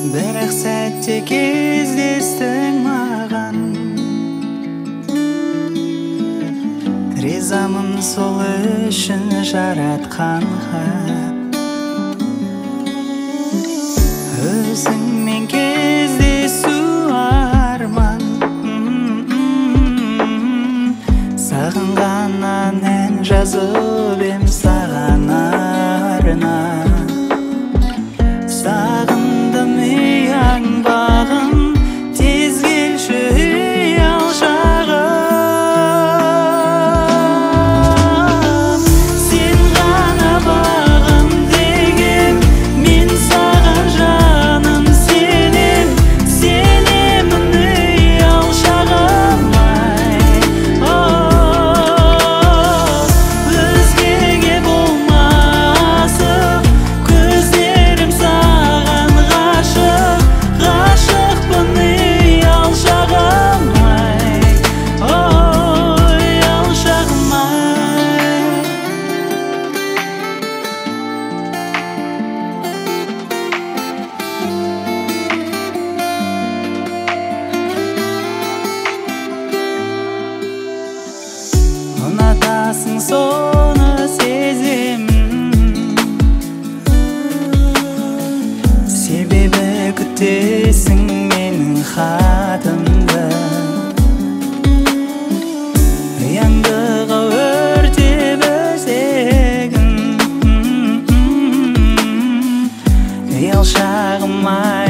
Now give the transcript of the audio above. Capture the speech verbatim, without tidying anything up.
Бірақ сәтте кездестің маған, ризамын сол үшін жаратқанға. Өзіңмен кездесу арман, сағынғаннан ән жазып ем саған арнап. Сағындым ұяң бағым, тез келші ұял шағым. Сен ғана бағым дегем, мен саған жаным сенем, сенемін ұял шағым. Өзгеге болмасып көздерім саған ғашық, ғашықпын ұял шағым. Ұял шағым. Ұнатасың соны сеземін, себебі күтесің менің хатымды. Ұяңдыға өртеп өзегім, ұял шағым ай.